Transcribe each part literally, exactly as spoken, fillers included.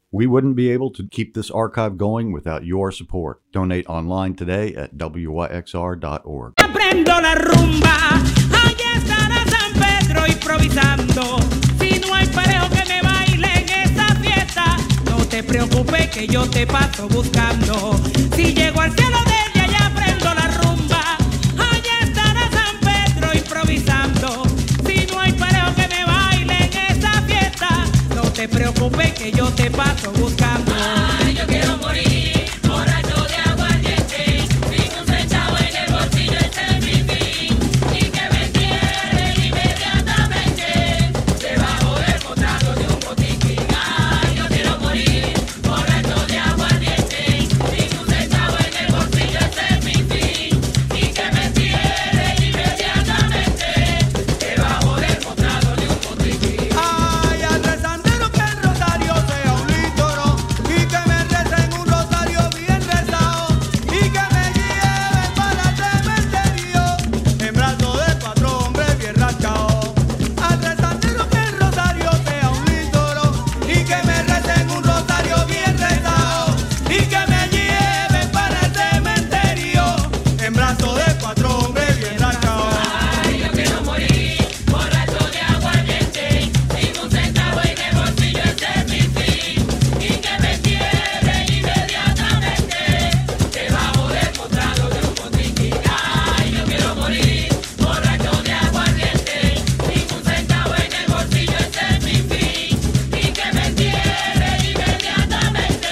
We wouldn't be able to keep this archive going without your support. Donate online today at W Y X R dot org. Aprendo la rumba, allá estará San Pedro improvisando. Si no hay parejo que me baile en esa fiesta, no te preocupes que yo te paso buscando. Si llego al cielo de ella, ya aprendo la rumba, allá estará San Pedro improvisando. Si no hay parejo que me baile en esa fiesta, no te preocupes que yo te paso buscando. Ay, yo quiero morir, borracho de aguardiente, sin un centavo en el bolsillo, ese es mi fin. Y que me entierren inmediatamente, debajo del potrado de un botiquín. Ay, yo quiero morir, borracho de aguardiente, sin un centavo en el bolsillo, ese es mi fin. Y que me entierren inmediatamente, debajo del potrado de un botiquín. Ay, al rezandero que el rosario sea un lítoro y que me recen un rosario bien rezado y que me lleven para el cementerio en brazos de cuatro hombres bien rascados. Al rezandero que el rosario sea un lítoro y que me recen un rosario bien rezado y que me lleven para el cementerio en brazos de cuatro hombres bien rascados. Ay, yo quiero morir, borracho de aguardiente, sin un centavo en el bolsillo, ese es mi fin. Y que me entierren inmediatamente, debajo del potrado de un botiquín. Ay, yo quiero morir, borracho de aguardiente, sin un centavo en el bolsillo, ese es mi fin. Y que me entierren inmediatamente,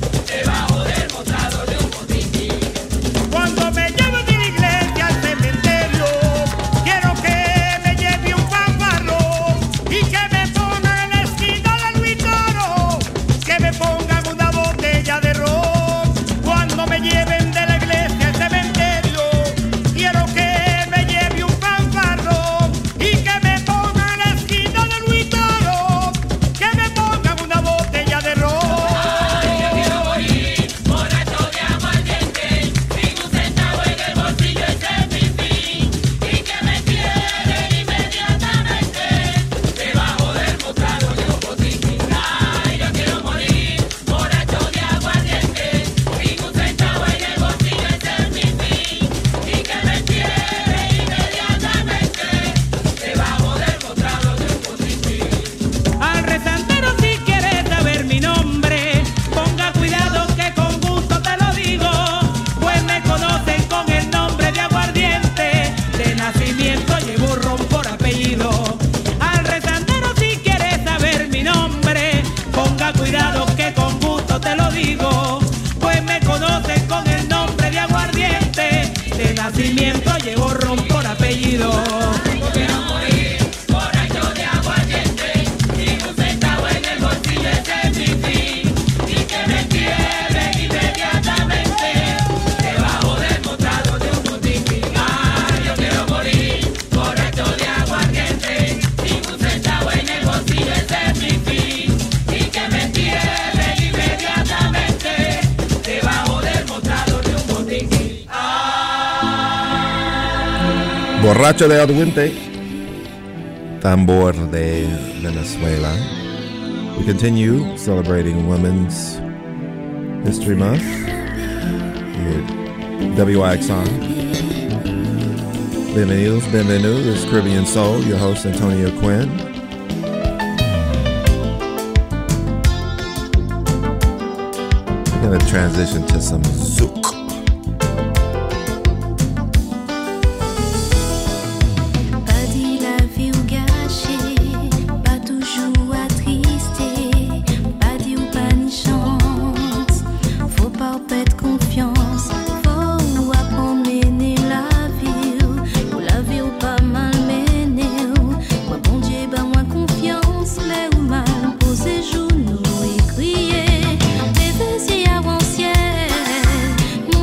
debajo del potrado de un botiquín. Cuando me lleven de la iglesia al cementerio, quiero que me lleve un fanfarro y que me pongan en la esquina del Vitoro, que me pongan una botella de ron. Cuando me lleven de la iglesia al cementerio, quiero que me lleve un fanfarro y que me pongan en la esquina del Vitoro, que me pongan una botella de ron. Ay, yo quiero morir, borracho de aguardiente, sin un centavo en el bolsillo, ese es mi fin. Y que me entierren inmediatamente, debajo del potrado de un botiquín. Ay, yo quiero morir, borracho de aguardiente, sin un centavo en el bolsillo, ese es mi fin. Y que me entierren inmediatamente, debajo del potrado de un botiquín. Al rezandero, si quieres saber mi nombre, ponga cuidado que con gusto te lo digo, pues me conocen con el nombre de aguardiente, de nacimiento llevo ron por apellido. Al rezandero, si quieres saber mi nombre, ponga cuidado que con gusto te lo digo, pues me conocen con el nombre de aguardiente, de nacimiento llevo ron por apellido. Yo quiero morir, borracho de aguardiente, sin un centavo en el bolsillo, ese es mi fin. Y que me entierren inmediatamente, debajo del potrado de un botiquín. Ay, yo quiero morir, borracho de aguardiente, sin un centavo en el bolsillo, ese es mi fin. Y que me entierren inmediatamente, debajo del potrado de un botiquín. Borracho de aguardiente, tambor de Venezuela. We continue celebrating Women's History Month here at W I X R. Bienvenidos, bienvenidos. This is Caribbean Soul, your host Antonio Quinn. We're going to transition to some zouk. Pas dit la vie ou gâchée, pas toujours attristé, pas dit ou pas ni chance. Faut pas perdre confiance, faut apprendre mener la vie, ou la vie ou pas mal mener. Moi bon Dieu, bah moi confiance, mais ou mal poser genoux et crier. Bébé si avant-ciel,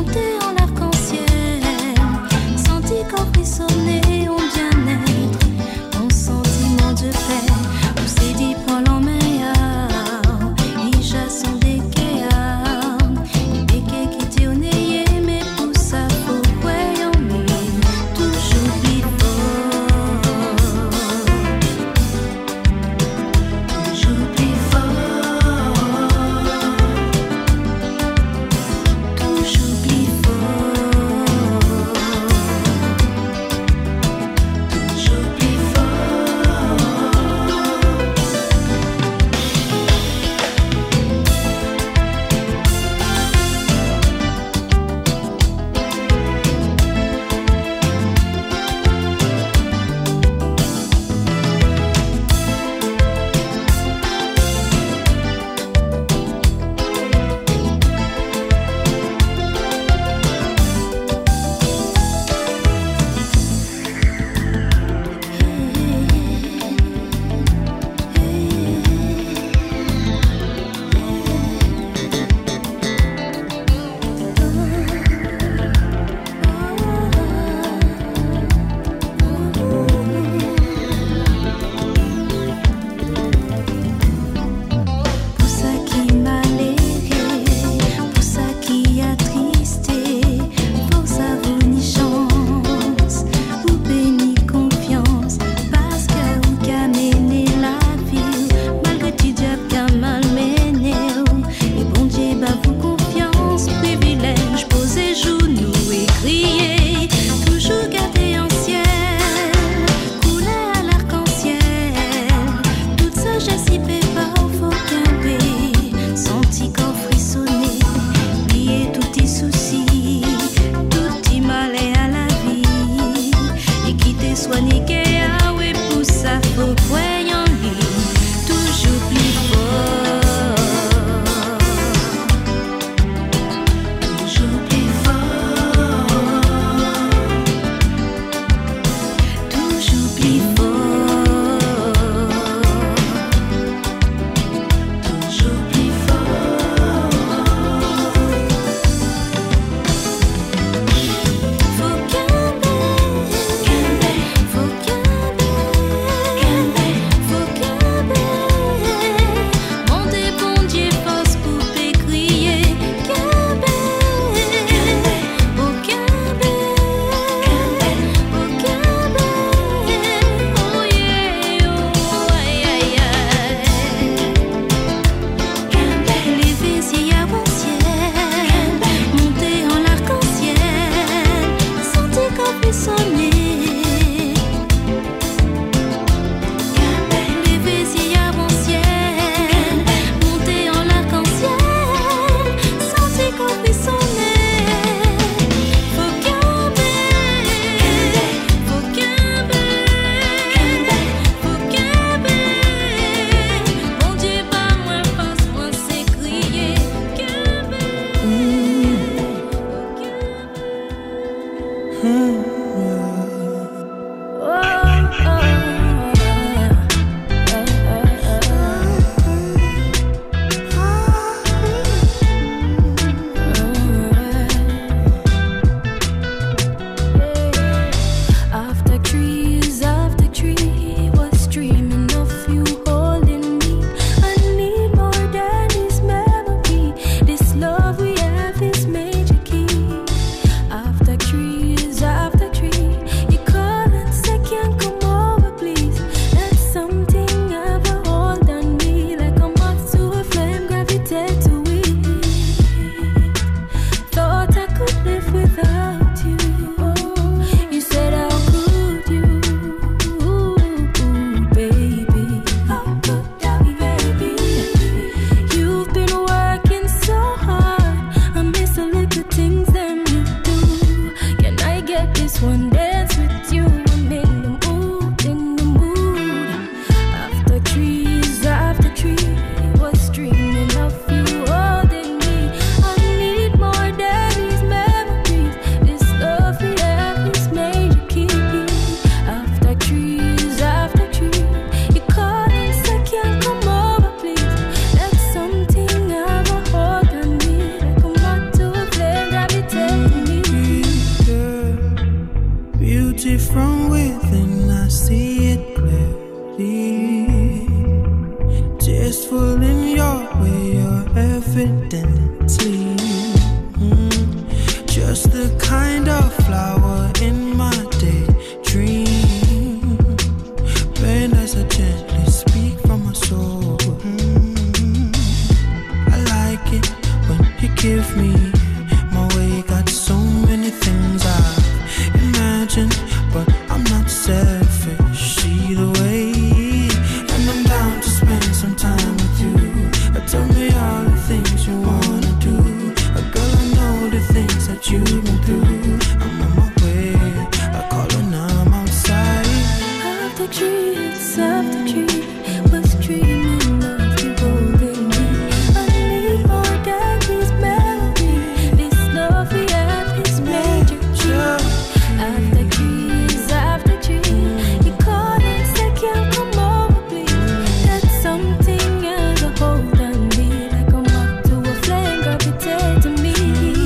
confidently. Mm, just the kind of flower in my daydream. Bend as I gently speak from my soul. Mm, I like it when you give me my way. Got so many things I imagine, but I'm not selfish either way. And I'm down to spend some time with you. Tell me all the things you wanna do. A girl, I know the things that you've been through. I'm on my way, I call her now, I'm outside. Of the trees, of the tree, was dreaming of you holding me. I need more than this melody, this love we have, this magic tree. Of the trees, of the tree, you call and say, can't come over, please. That's something as a hold on me, like a moth to a flame, gravitate to me.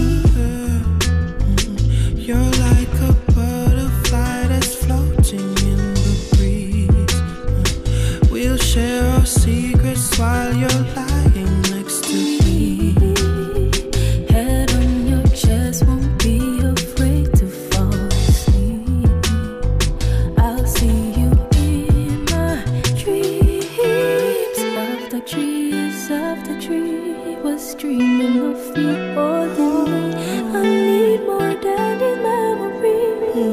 You're like a butterfly that's floating in the breeze. We'll share our secrets while you're lying next to me. Head on your chest, won't be afraid to fall asleep. I'll see you in my dreams. Of the trees, of the tree, was dreaming of you holding me. I need more than this memory,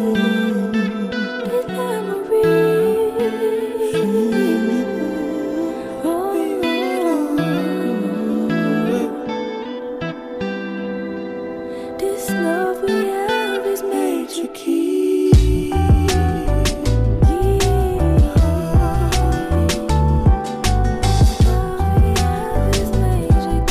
this memory. Oh, this love we have is magic key. Love we have is magic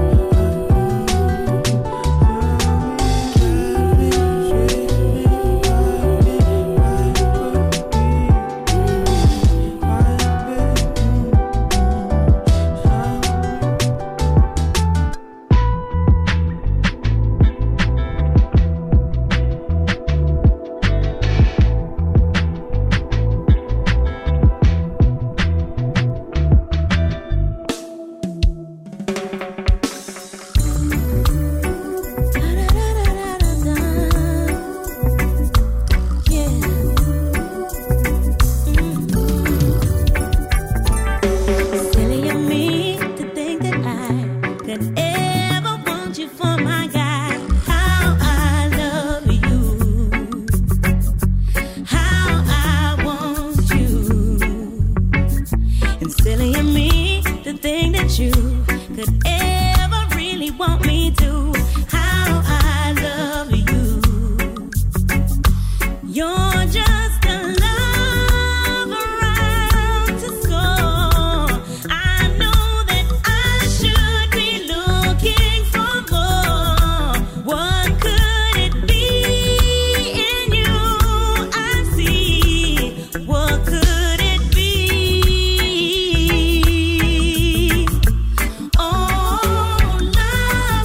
Silly of me to think that I could ever want you for my guy. How I love you, how I want you. And silly of me to think that you could ever really want me to. How I love you. You're just a love around to score. I know that I should be looking for more. What could it be in you I see? What could it be? Oh, love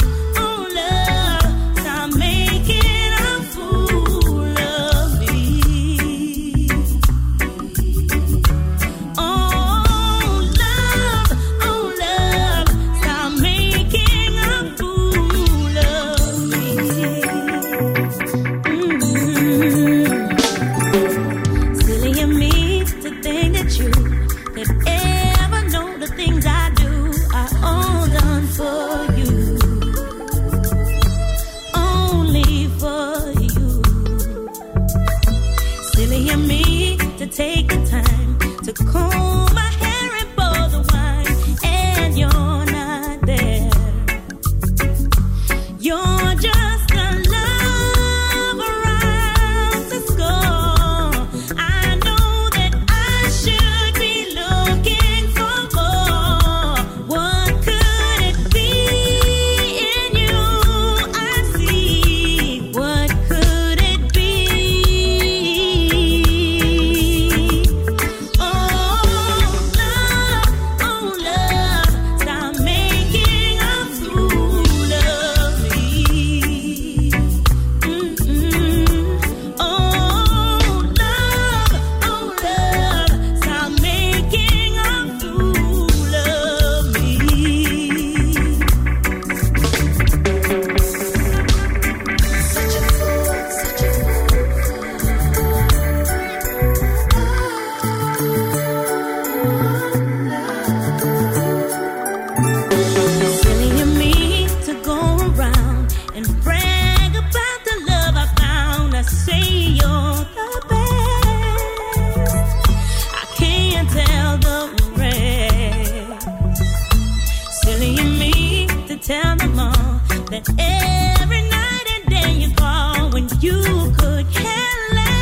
to tell them all that every night and day you call when you could care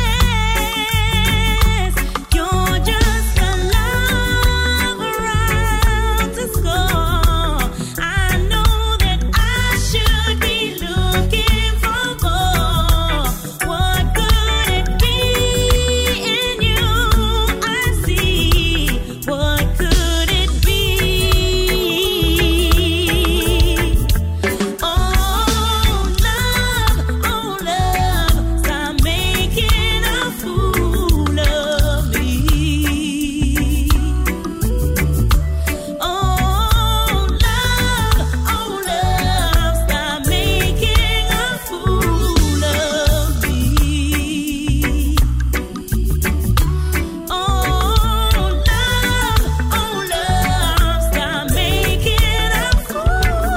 less. You're just a love around to score. I know that I should be looking for more. What could it be in you? I see. What could it be? Oh, love, oh, love, stop making a fool of me. Oh, love, oh, love, stop making a fool of me. Oh, love, oh, love, stop making a fool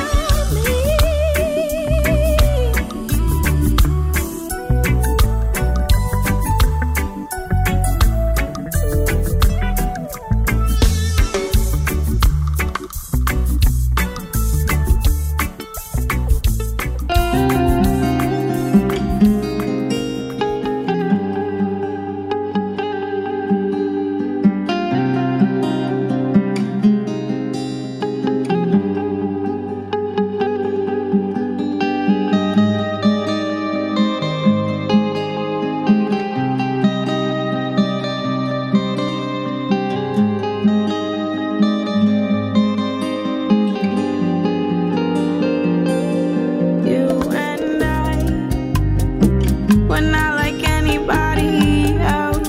You and I, we're not like anybody else.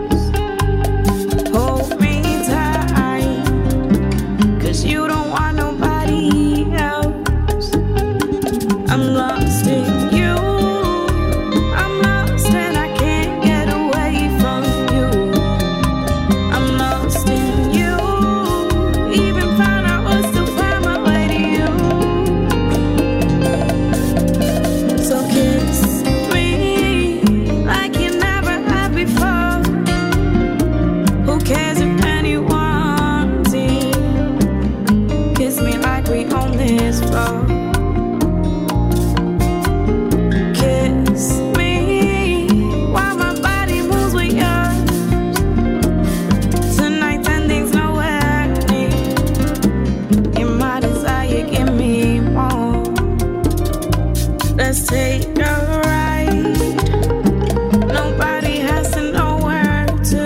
Hold me tight, 'cause you don't want nobody else. I'm lost in you. I'm lost and I can't get away from you. I'm lost in you. Even found out I still find my way to you. So kiss me like you never had before. Who cares if anyone's in? Kiss me like we own this floor. Kiss me while my body moves with yours. Tonight ending's nowhere near. In my desire, give me more. Let's take a ride. Nobody has to know where to.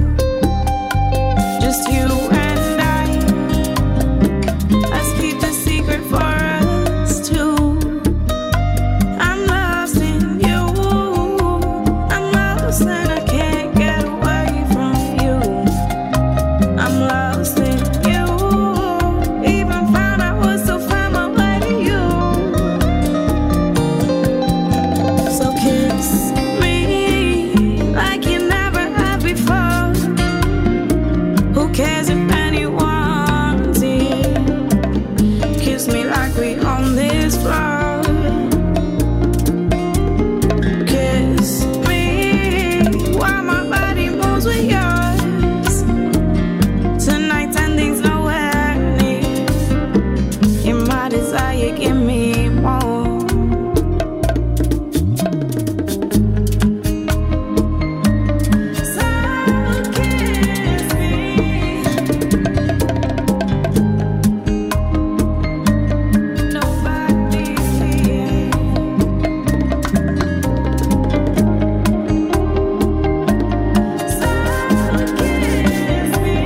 Just you and I. Let's keep the secret for us two. I'm lost in you. I'm lost and I can't get away from you. I'm lost in you. Even found out I still find my way to you. So kiss me like you never had before. Who cares if anyone's in? Kiss me like we own this floor. Kiss me while my body moves with yours. Tonight ending's nowhere near. In my desire, give me more. So kiss me. Nobody's here. So kiss me.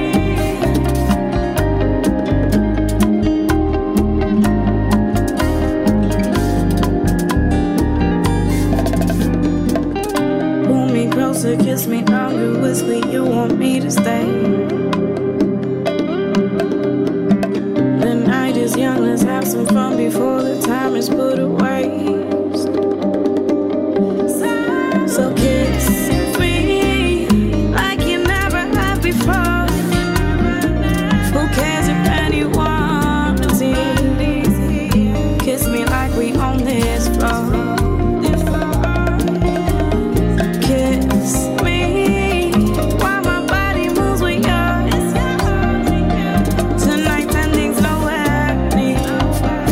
Pull me closer, kiss me longer, whisper you want me to stay. The night is young, let's have some fun before the time is put away. So kiss me like you never have before. Who cares if anyone's in? Kiss me like we own this floor. Kiss me while my body moves with yours. Tonight ending's nowhere near.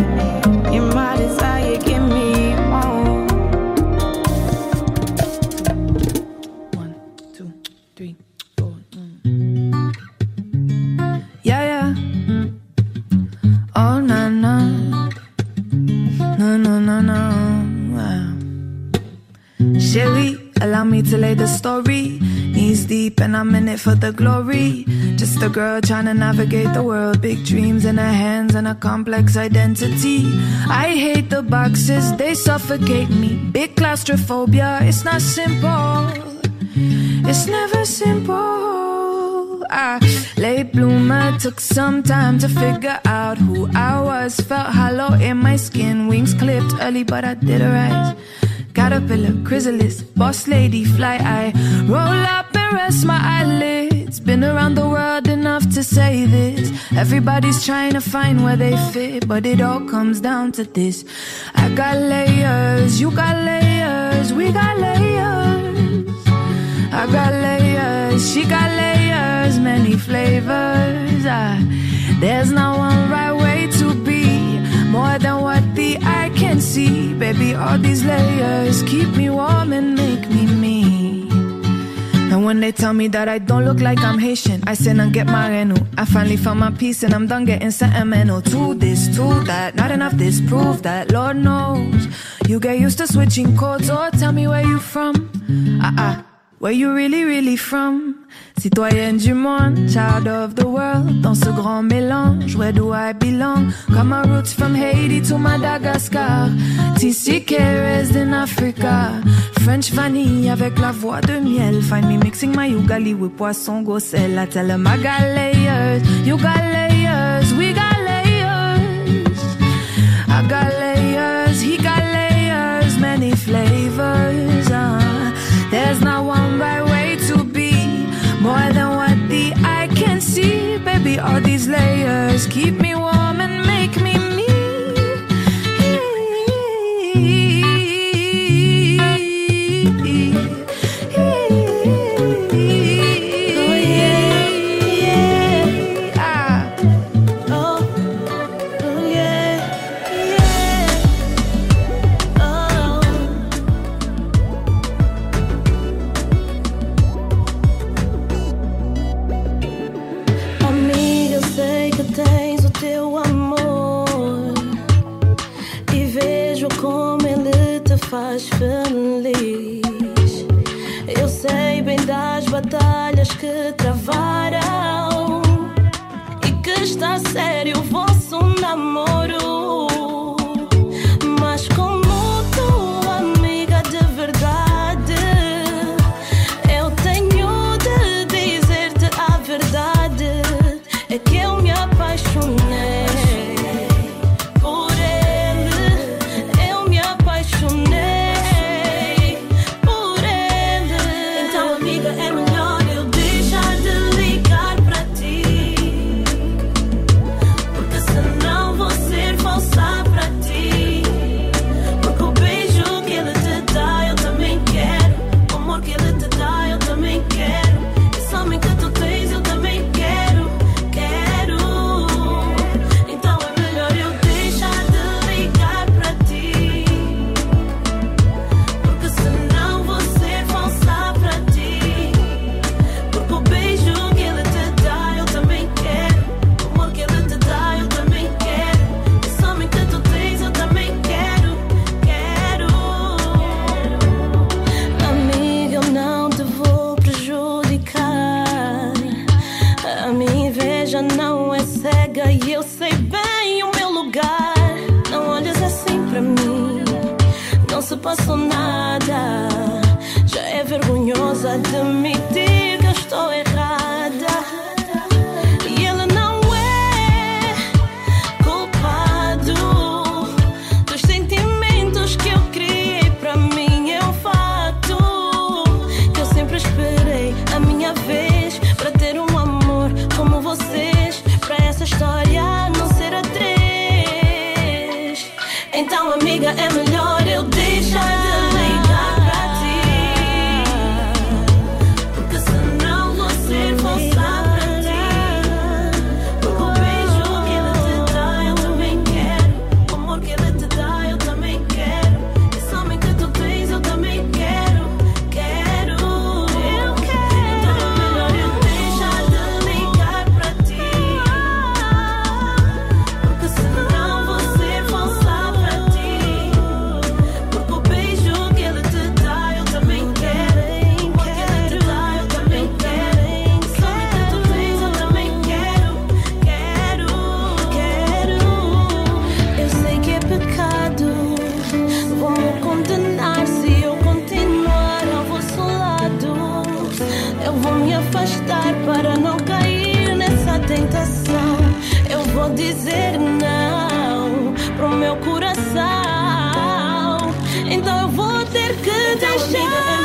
Chérie, allow me to lay the story. Knees deep and I'm in it for the glory. Just a girl trying to navigate the world. Big dreams in her hands and a complex identity. I hate the boxes, they suffocate me. Big claustrophobia, it's not simple. It's never simple. I late bloomer, took some time to figure out who I was. Felt hollow in my skin, wings clipped early but I did arise. Caterpillar, chrysalis, boss lady, fly eye. Roll up and rest my eyelids. Been around the world enough to say this. Everybody's trying to find where they fit, but it all comes down to this. I got layers, you got layers, we got layers. I got layers, she got layers, many flavors. I, there's not one right way to be, more than what the eye can see. Baby, all these layers keep me warm and make me me. And when they tell me that I don't look like I'm Haitian, I say, and get my renu. I finally found my peace and I'm done getting sentimental. To this, to that, not enough this, prove that. Lord knows, you get used to switching chords. Or tell me where you from. Ah-ah, where you really, really from? Citoyenne du monde, child of the world. Dans ce grand mélange, where do I belong? Got my roots from Haiti to Madagascar. T C K raised in Africa. French vanille avec la voix de miel. Find me mixing my ugali with poisson gosel. I tell them I got layers, you got layers, we got layers. I got layers, he got layers, many flavors. Uh, there's not one right way to be, more than what the eye can see. Baby, all these layers keep me warm and make me me. Faz feliz. Eu sei bem das batalhas que travaram e que está sério o vosso namoro. Mas como tua amiga de verdade, eu tenho de dizer-te a verdade. É que eu me apaixonei. Passou nada, já é vergonhoso admitir que eu estou errada. E ele não é culpado dos sentimentos que eu criei pra mim. É um facto que eu sempre esperei a minha vez pra ter um amor como vocês, pra essa história não ser a três. Então, amiga, é melhor eu deixar de ligar pra ti, porque senão vou ser falsa pra ti. Porque o beijo que ele te dá eu também quero, o amor que ele te dá eu também quero, esse homem que tu tens eu também quero, quero, eu quero. Então é melhor eu deixar de ligar pra ti, porque senão vou ser falsa pra ti. meu coração. Então eu vou ter que deixar.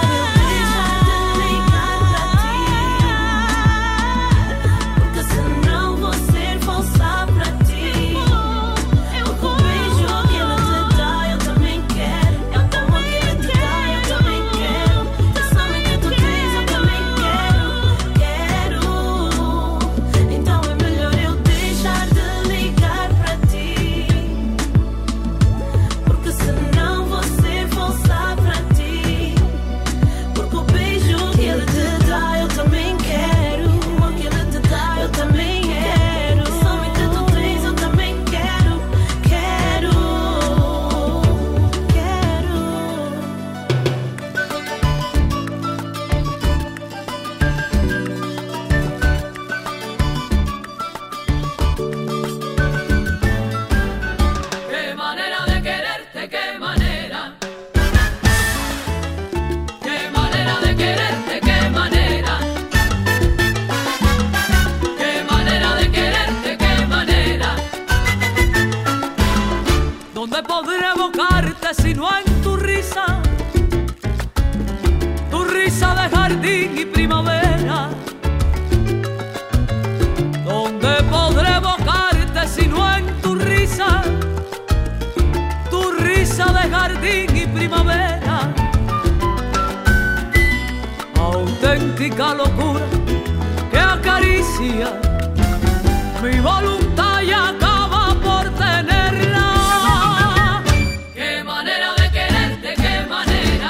Locura que acaricia mi voluntad y acaba por tenerla. Qué manera de quererte, qué manera.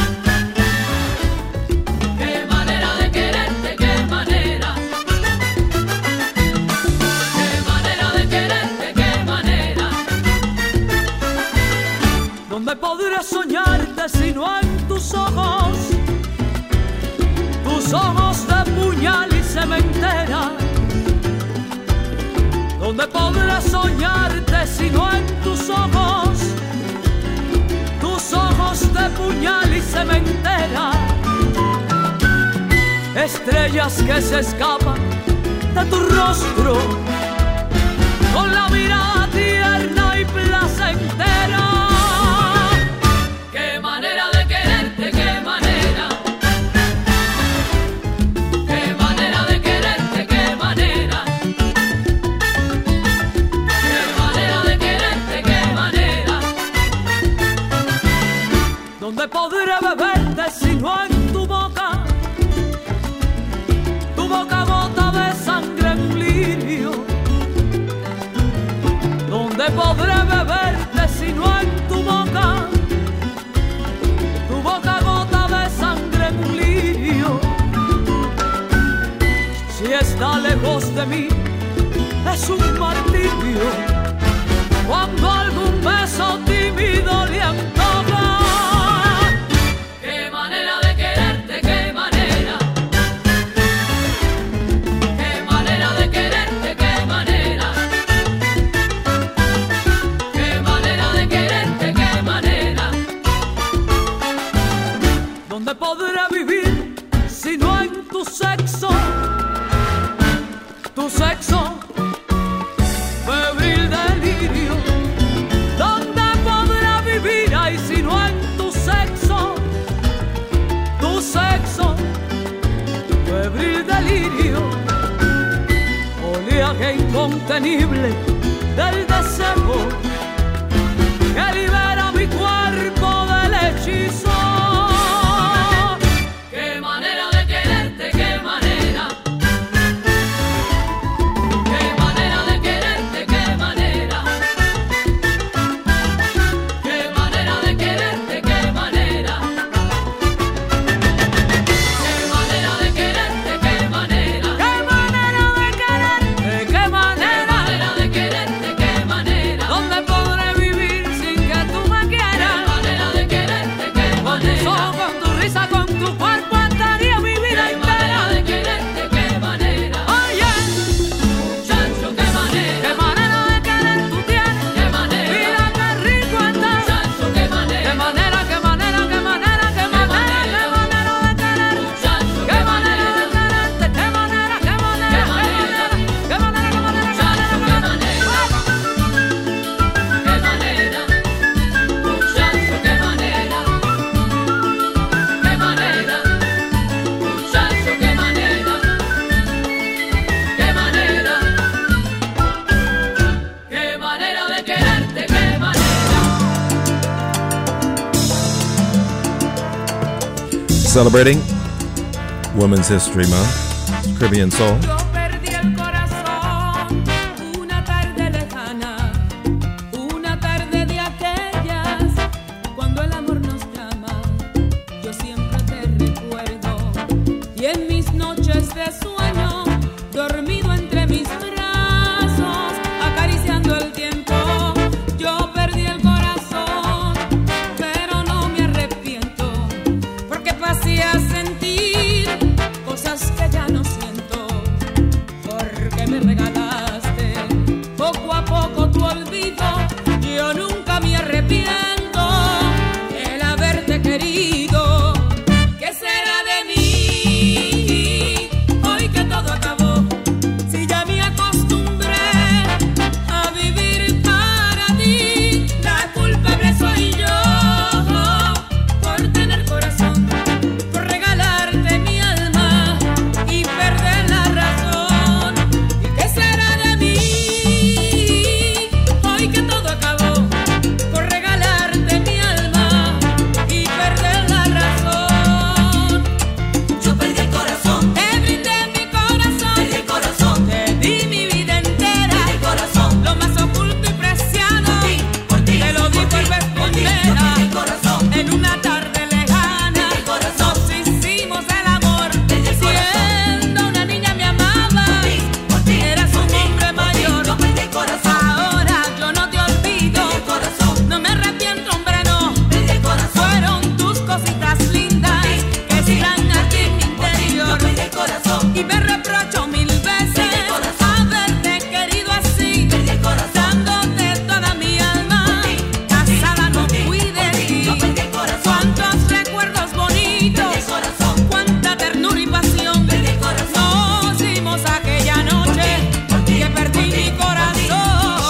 Qué manera de quererte, qué manera. Qué manera de quererte, qué manera. ¿Dónde podré soñarte si no en tus ojos? Tus ojos de puñal y cementera. ¿Dónde podré soñarte si no en tus ojos? Tus ojos de puñal y cementera. Estrellas que se escapan de tu rostro con la mirada tierna y placentera. Qué manera de quererte, qué manera. ¿Dónde podré beberte si no en tu boca? Tu boca gota de sangre en un lirio. ¿Dónde podré beberte si no en tu boca? Tu boca gota de sangre en un lirio. Si está lejos de mí es un martirio. Cuando algún beso tímido le antoja. ¿Dónde podré vivir si no en tu sexo? Tu sexo febril de celebrating Women's History Month, Caribbean Soul. Yo perdí el corazón una tarde lejana, una tarde de aquellas cuando el amor nos llama. Yo siempre te recuerdo y en mis noches de sueño, dormido entre mis brazos, acariciando el tiempo, yo perdí el corazón, pero no me arrepiento, porque pasé a sentir cosas que ya no siento, porque me regalaste poco a poco tu olvido. Yo nunca me arrepiento el haberte querido. ¿Qué será de mí hoy que todo acabó? Si ya me acostumbré a vivir para ti, la culpable soy yo por tener corazón, por regalarte mi alma y perder la razón. ¿Y qué será de mí hoy que todo acabó? Por regalarte mi alma y perder la razón. Yo perdí el corazón, te brindé mi corazón, perdí el corazón, te di mi vida entera, perdí el corazón, lo más oculto y preciado, por ti, te lo di por vez primera, perdí el corazón, en una tarde lejana, perdí el corazón, nos hicimos el amor, perdí el corazón, siendo una niña me amaba, por ti, eras un hombre mayor, yo perdí el corazón, ahora yo no te olvido, perdí el corazón, no me arrepiento, hombre, no, perdí el corazón, fueron tus cositas lindas que están aquí en mi interior, perdí el corazón, y me reprocho mil veces haberte querido así, perdí el corazón, dándote toda mi alma, casada no fui de ti, perdí el corazón, cuántos recuerdos bonitos, perdí el corazón, cuánta ternura y pasión, perdí el corazón, nos dimos aquella noche que perdí mi corazón.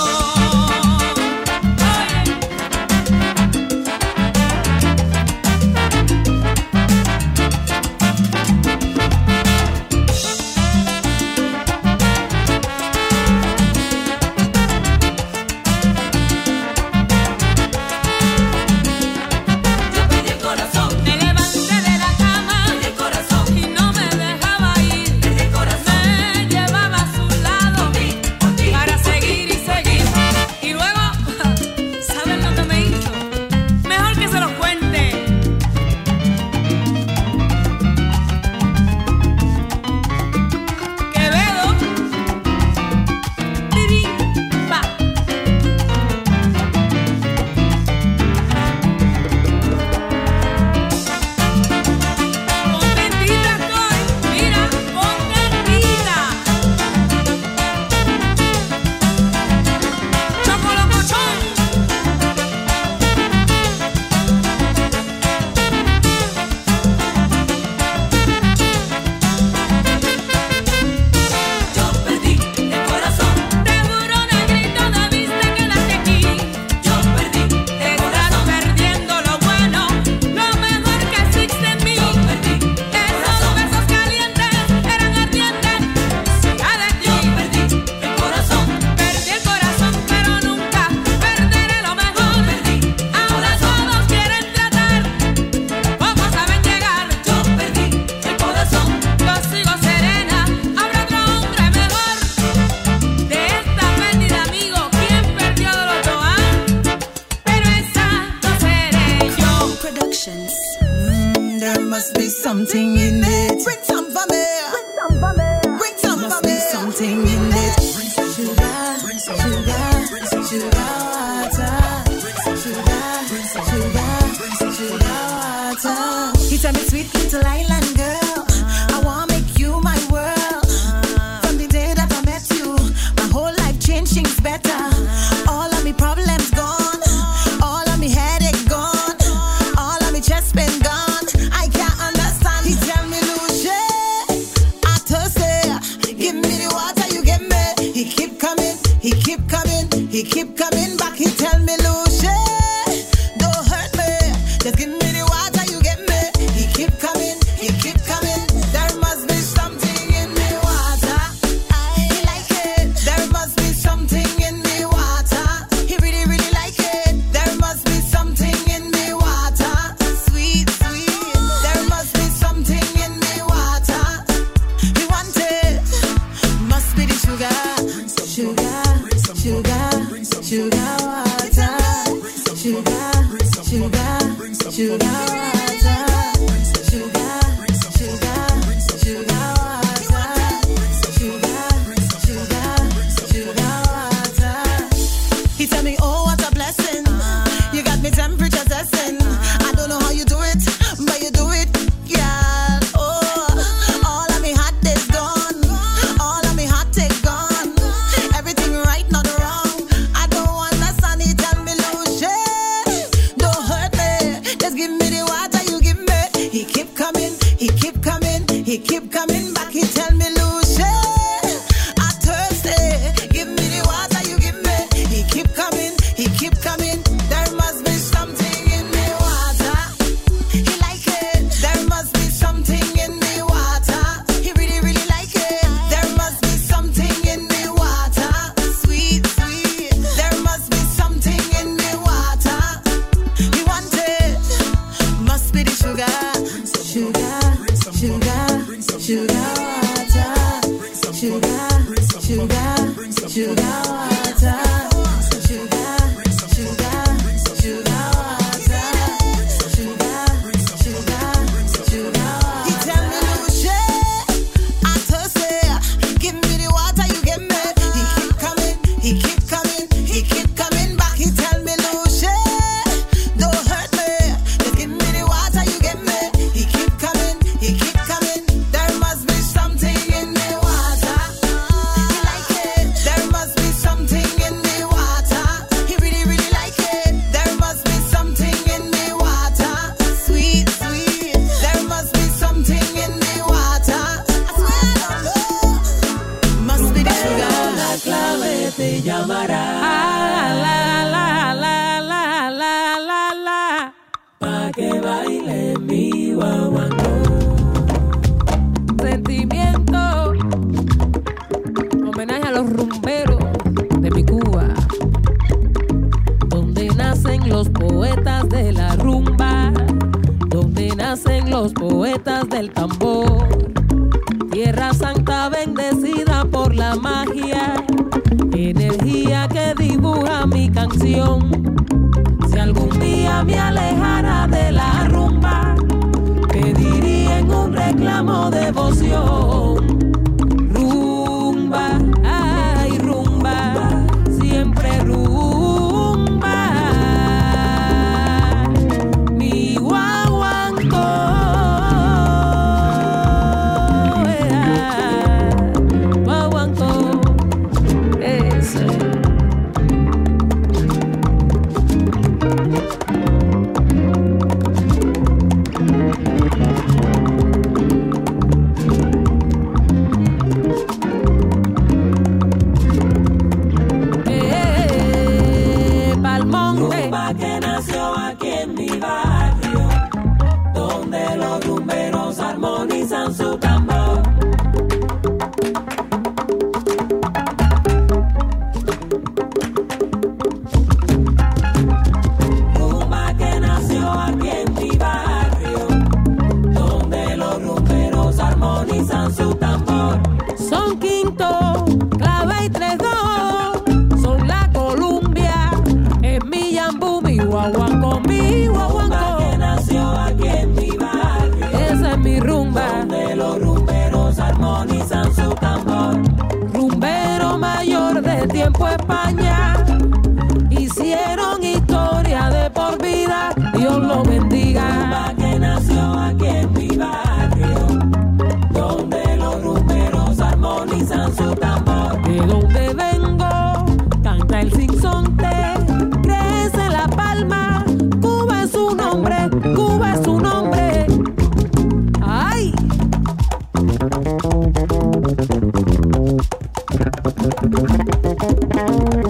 Yo perdí el corazón, me levanté de la cama, perdí el corazón, y no me dejaba ir, perdí el corazón, me llevaba a su lado para seguir y seguir, y luego, ¿saben lo que me hizo? Mejor que se los cuente. Quevedo, Biriba. Contentita estoy, mira, contentita. Chocolocochón. Yo perdí el corazón, te juro negrito, debiste quedarte aquí. Yo perdí el corazón, estás perdiendo lo bueno, lo mejor que existe en mí. Yo perdí esos besos calientes eran ardientes, decía de ti. Yo perdí el corazón, perdí el corazón, pero nunca perderé lo mejor. Perdí ahora todos quieren tratar, pocos saben llegar. Yo perdí el corazón, yo sigo serena, habrá otro hombre mejor. De esta pérdida, amigo, ¿quién perdió del otro? Ah, pero esa no seré yo. Productions. Mm, there must be something in it. Bring some for me. Bring some for me. Bring some for me. Must be something in it. Sugar, sugar, sugar water. Sugar, sugar, sugar water. You tell me, sweet little island girl, I wanna make you my world. From the day that I met you, my whole life changed, things better. All of me problems gone, all of me headache gone, all of me chest pain gone. I can't understand. He tell me, Lucia, I thirsty. Give me the water you give me. Thank you.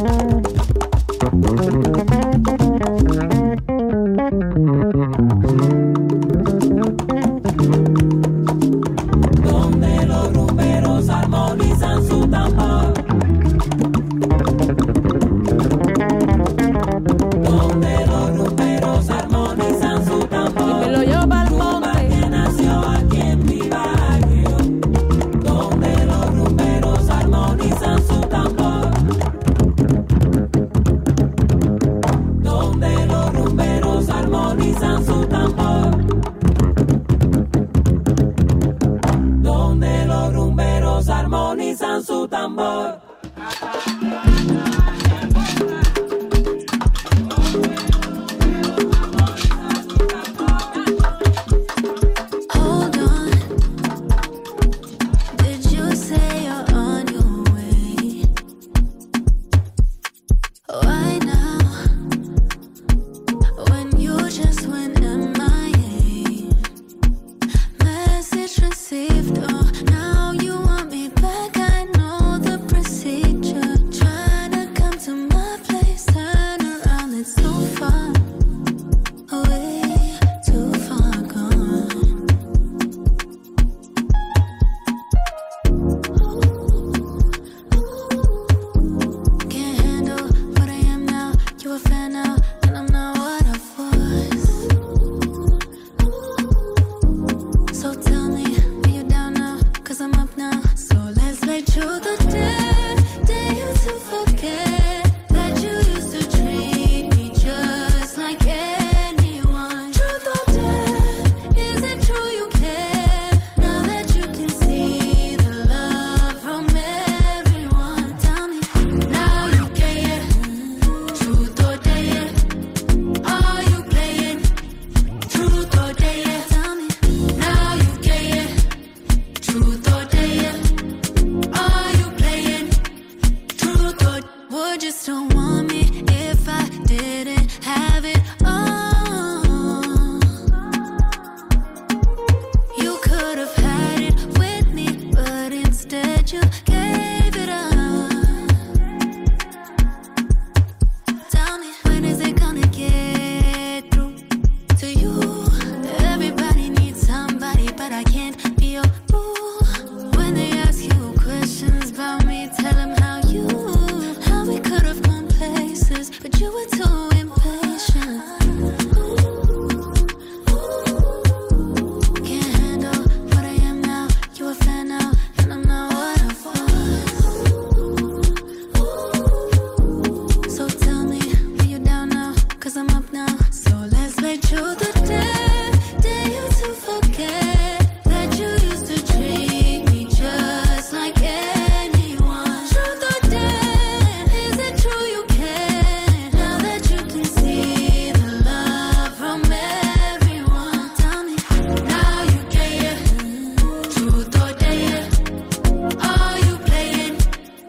cause I'm up now. So let's make truth or dare, dare you to forget that you used to treat me just like anyone. Truth or dare, is it true you care? Now that you can see the love from everyone. Tell me, now you care. Truth or dare, are you playing?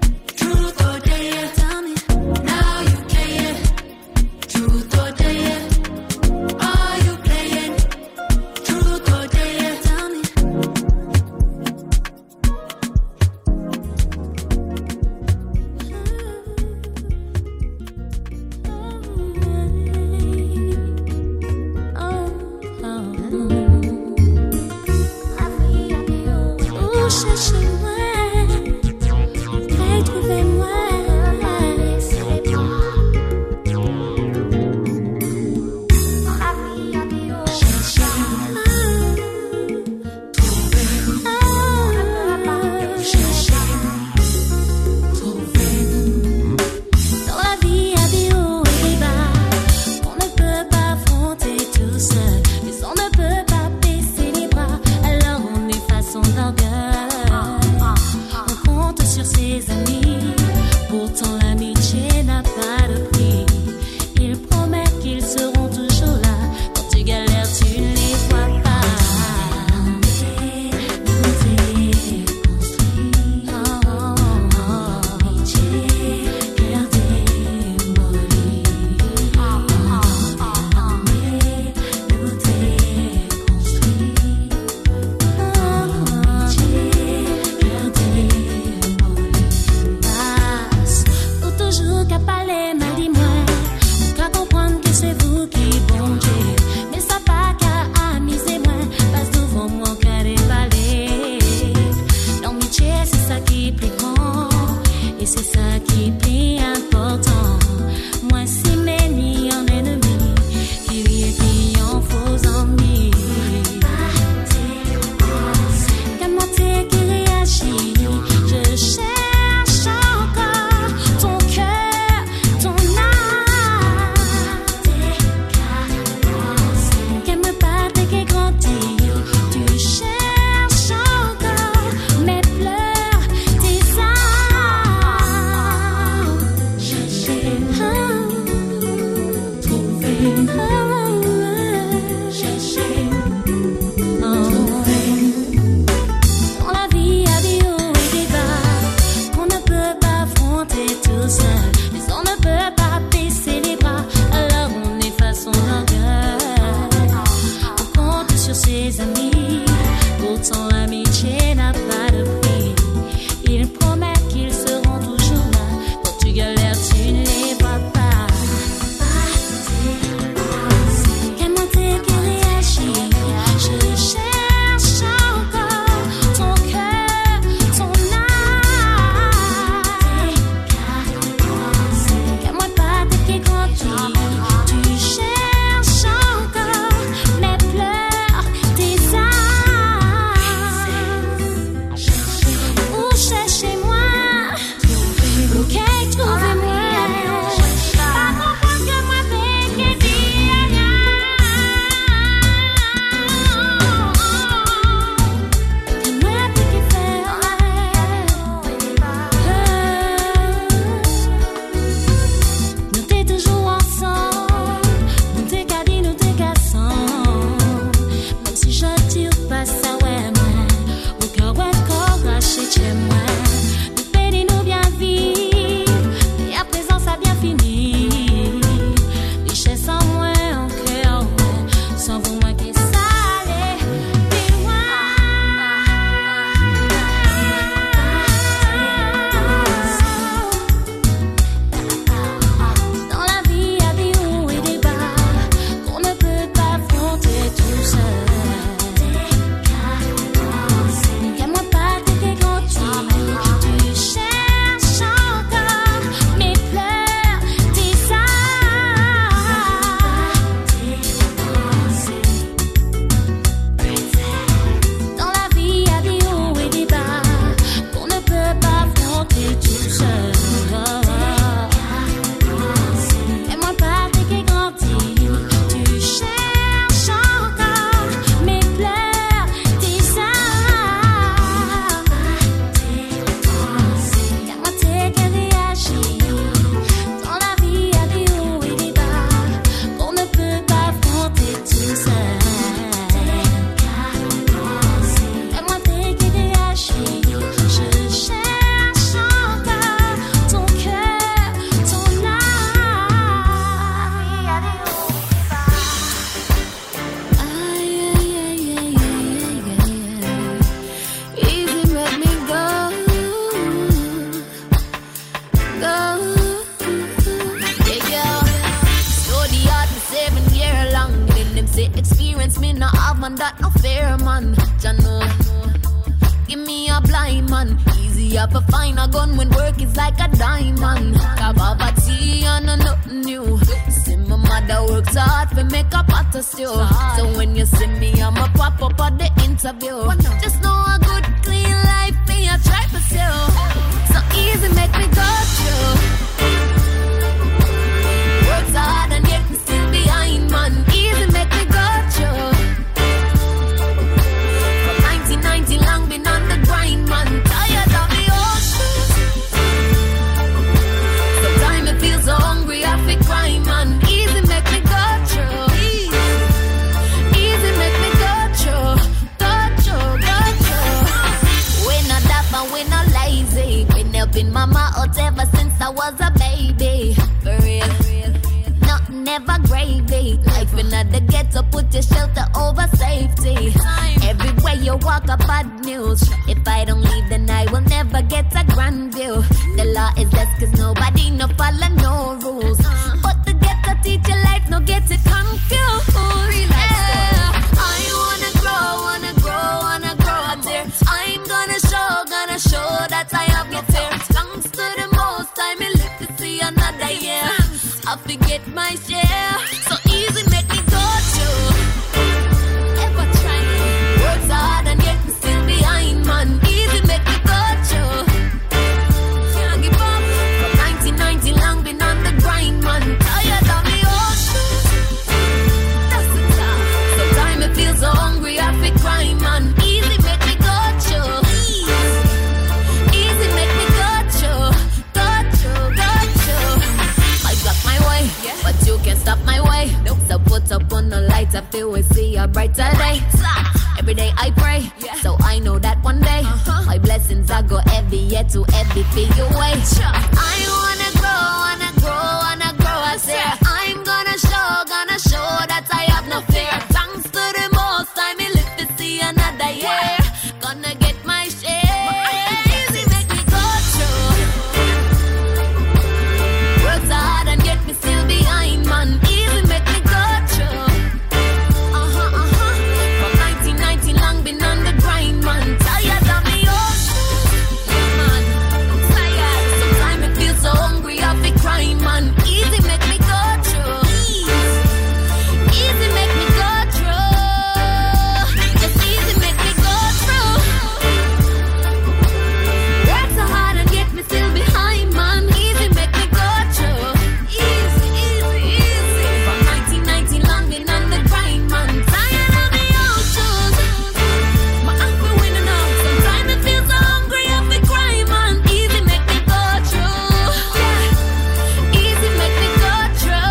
Truth or dare, tell me, now you care. Truth or dare, Say experience me not have man that no fair man. Jah know. Give me a blind man. Easy up to find a gun when work is like a diamond. Kababati and nothing new. See my mother works hard to make a pot of stew. So when you see me, I'ma pop up at the interview. Just know a good clean life me I try to pursue. So easy make me go through. Works hard and yet me still behind man. Easy make me go through. From nineteen ninety long been on the grind man. Tired of the ocean. Sometimes it feels so hungry I feel crying man. Easy make me go through. Easy make me go through. Go through, go through. We not daft and we not lazy. Been helping mama out ever since I was a baby. For real. Nothing ever gravy. Life in the ghetto, put your shelter over safety. Everywhere you walk a bad news. If I don't leave then I will never get a grand view. The law is less cause nobody no follow no rules. But the ghetto teach your life, no get it confused. Yeah. I wanna grow, wanna grow, wanna grow up there. I'm gonna show, gonna show that I have get there. Thanks to the most time I live to see another year. I forget my share. So easy make me go through. Ever trying. Works hard and yet me still behind man. Easy make me go through. Can't give up. From nineteen ninety long been on the grind man. Tired of the ocean. That's the top. Sometimes it feels so hungry I feel crying man. Easy make me go through. Easy make me go through. Go through, go through. I got my way, but you can't stop my way. So put up on the lights, I feel we see a brighter day. Every day I pray, so I know that one day my blessings I go heavy, yet to heavy feel your way. I wanna grow, wanna grow, wanna grow. I say I'm gonna show, gonna show that I have no fear. Thanks to the most time I live to see another year. Gonna get my share. Easy make me go through. Works hard and yet me still behind man. Easy make me go through. Uh-huh, uh-huh. From nineteen ninety long been on the grind man. Tired of the ocean. Yeah man, I'm tired. Sometimes it feels so hungry I feel crying man. Easy make me go through. Easy make me go through. Just easy make me go through. Work so hard and yet me still behind man. Easy make me go through. Easy, easy, easy. From nineteen ninety long been on the grind man. Tired of the ocean. My uncle winning out. Sometimes it feels so hungry I feel crying man. Easy make me go through. Yeah. Easy make me go through.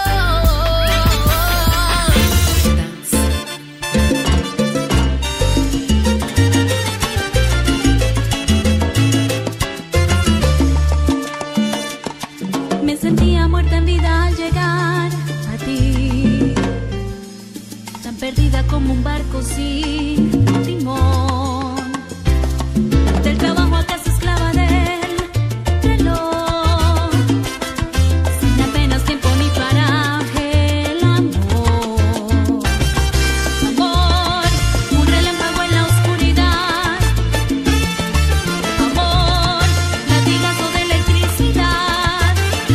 Me sentía muerta en vida al llegar a ti, tan perdida como un barco sin timón. Del trabajo a casa esclava del reloj, sin apenas tiempo ni para el amor. Amor, un relámpago en la oscuridad. Amor, latigazo de electricidad.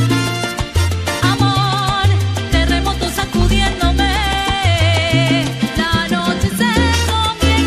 Amor, terremoto sacudiéndome. La noche se convierte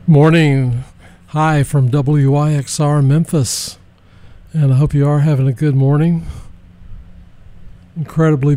Morning. Hi from W I X R Memphis. And I hope you are having a good morning. Incredibly